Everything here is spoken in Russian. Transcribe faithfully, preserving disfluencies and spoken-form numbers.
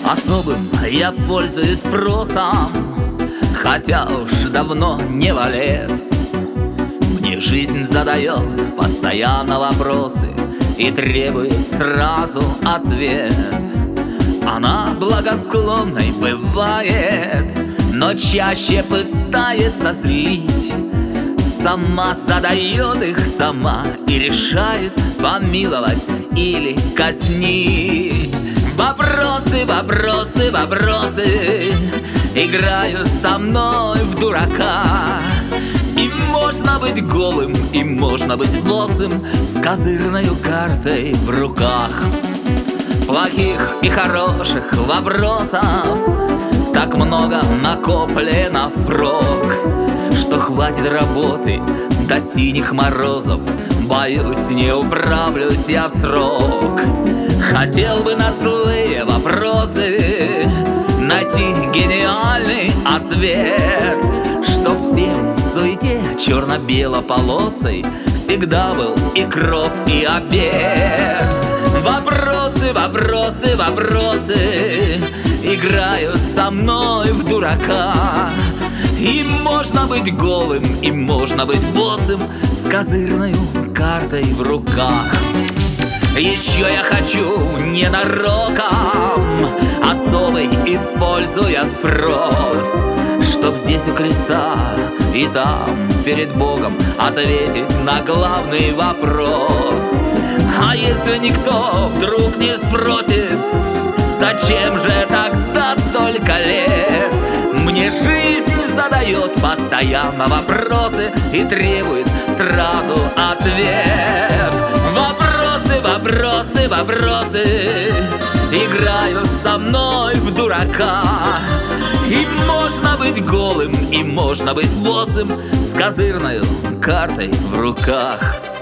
Особым я пользуюсь спросом, хотя уж давно не валет. Мне жизнь задает постоянно вопросы и требует сразу ответ. Она благосклонной бывает, но чаще пытается злить. Сама задает их сама и решает помиловать или казнить. Вопросы, вопросы, вопросы играют со мной в дурака. И можно быть голым, и можно быть босым с козырною картой в руках. Плохих и хороших вопросов так много накоплено впрок, что хватит работы до синих морозов. Боюсь, не управлюсь я в срок. Хотел бы на злые вопросы найти гениальный ответ, чтоб всем в суете черно-бело-полосой всегда был и кровь, и обед. Вопросы, вопросы, вопросы играют со мной в дурака. И можно быть голым, и можно быть босым с козырною картой в руках. Еще я хочу ненароком, особый используя спрос, чтоб здесь у креста и там перед Богом ответить на главный вопрос. А если никто вдруг не спросит, зачем же тогда столько лет? Мне жизнь задает постоянно вопросы и требует сразу ответ. Вопросы, вопросы, вопросы играют со мной в дурака. И можно быть голым, и можно быть босым с козырною картой в руках.